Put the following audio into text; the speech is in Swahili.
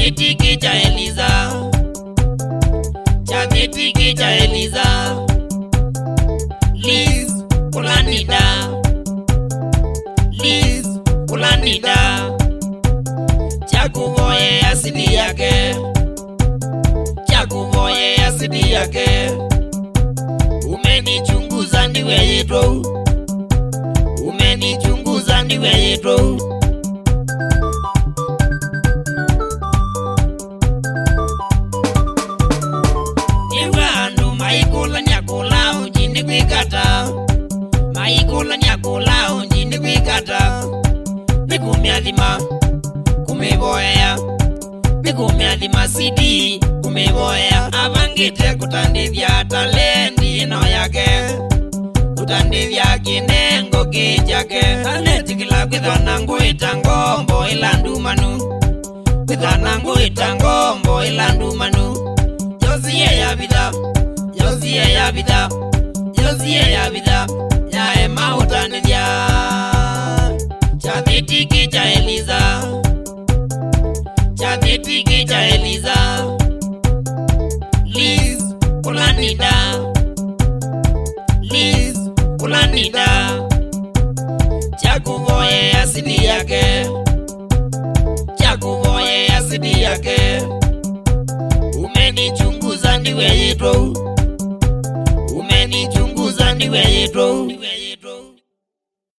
Chatitiki cha Eliza, chatitiki cha Eliza. Liz ulanida, Liz ulanida. Chakuvoye asidi yake, chakuvoye asidi yake. Umenichunguza ndiwe yito, umenichunguza ndiwe yito. Niwandu maikola nyakula ujini kwikata, maikola nyakula ujini kwikata. Nikumiadhima kumivoya, nikumiadhima sidi kumivoya. Avangite kutandivya talendi ino yake, kutandivya kinengo kijake. Aletikila kwithana nguita ngombo ilandumanu, kwithana nguita ngombo ilandumanu. Yosie ya vida, yosie ya vida, yosie ya vida. Ya ema utandivya chatitiki cha Eliza, chatitiki cha Eliza. Liz ulanida, Liz ulanida. Chakuvoye asidi yake, chakuvoye asidi yake. Umenichunguza ndiwe yito, umenichunguza ndiwe yito.